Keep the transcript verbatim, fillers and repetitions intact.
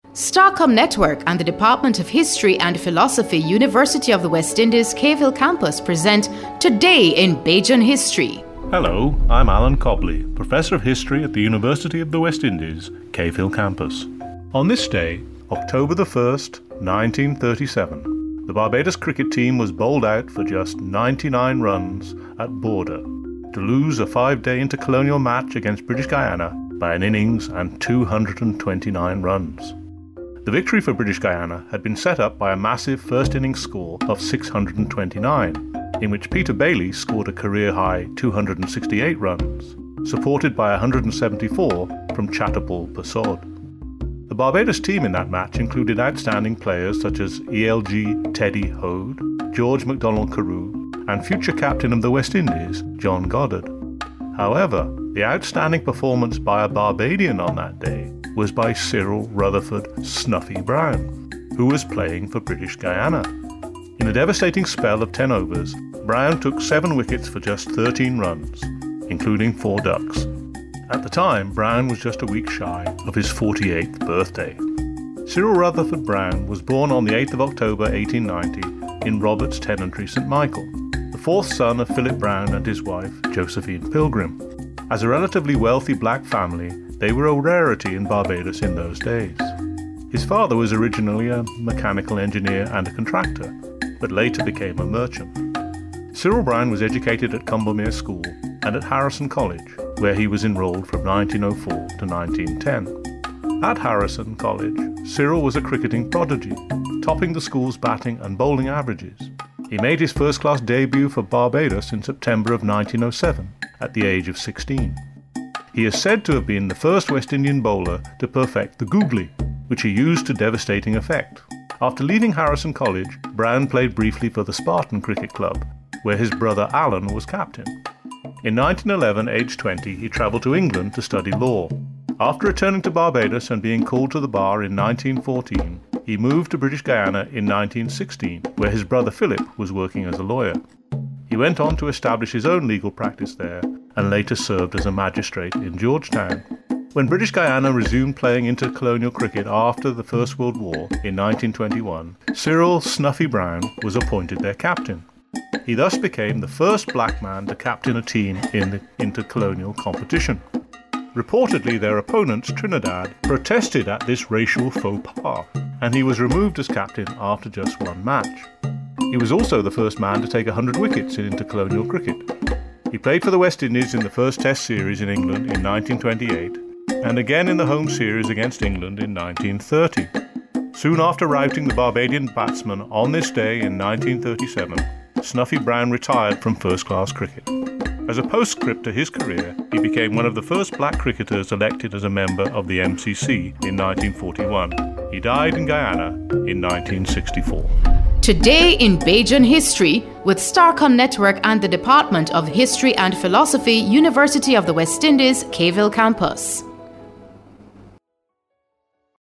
Starcom Network and the Department of History and Philosophy, University of the West Indies, Cave Hill Campus present Today in Bajan History. Hello, I'm Alan Cobley, Professor of History at the University of the West Indies, Cave Hill Campus. On this day, October the first, nineteen thirty-seven, the Barbados cricket team was bowled out for just ninety-nine runs at Border to lose a five-day intercolonial match against British Guyana by an innings and two hundred twenty-nine runs. The victory for British Guyana had been set up by a massive first innings score of six hundred twenty-nine, in which Peter Bailey scored a career-high two hundred sixty-eight runs, supported by one hundred seventy-four from Chatterpal Persaud. The Barbados team in that match included outstanding players such as E L G Teddy Hode, George MacDonald Carew, and future captain of the West Indies, John Goddard. However, the outstanding performance by a Barbadian on that day was by Cyril Rutherford Snuffy Brown, who was playing for British Guyana. In a devastating spell of ten overs, Brown took seven wickets for just thirteen runs, including four ducks. At the time, Brown was just a week shy of his forty-eighth birthday. Cyril Rutherford Brown was born on the eighth of October eighteen ninety in Roberts Tenantry, Saint Michael, the fourth son of Philip Brown and his wife, Josephine Pilgrim. As a relatively wealthy black family, they were a rarity in Barbados in those days. His father was originally a mechanical engineer and a contractor, but later became a merchant. Cyril Brown was educated at Combermere School and at Harrison College, where he was enrolled from nineteen oh four to nineteen ten. At Harrison College, Cyril was a cricketing prodigy, topping the school's batting and bowling averages. He made his first-class debut for Barbados in September of nineteen oh seven, at the age of sixteen. He is said to have been the first West Indian bowler to perfect the googly, which he used to devastating effect. After leaving Harrison College, Brown played briefly for the Spartan Cricket Club, where his brother Alan was captain. In nineteen eleven, aged twenty, he travelled to England to study law. After returning to Barbados and being called to the bar in nineteen fourteen, he moved to British Guyana in nineteen sixteen, where his brother Philip was working as a lawyer. He went on to establish his own legal practice there and later served as a magistrate in Georgetown. When British Guyana resumed playing intercolonial cricket after the First World War in nineteen twenty-one, Cyril Snuffy Brown was appointed their captain. He thus became the first black man to captain a team in the intercolonial competition. Reportedly, their opponents, Trinidad, protested at this racial faux pas, and he was removed as captain after just one match. He was also the first man to take one hundred wickets in intercolonial cricket. He played for the West Indies in the first Test series in England in nineteen twenty-eight, and again in the home series against England in nineteen thirty. Soon after routing the Barbadian batsmen on this day in nineteen thirty-seven, Snuffy Brown retired from first-class cricket. As a postscript to his career, he became one of the first black cricketers elected as a member of the M C C in nineteen forty-one. He died in Guyana in nineteen sixty-four. Today in Bajan History with Starcom Network and the Department of History and Philosophy, University of the West Indies, Cave Hill Campus.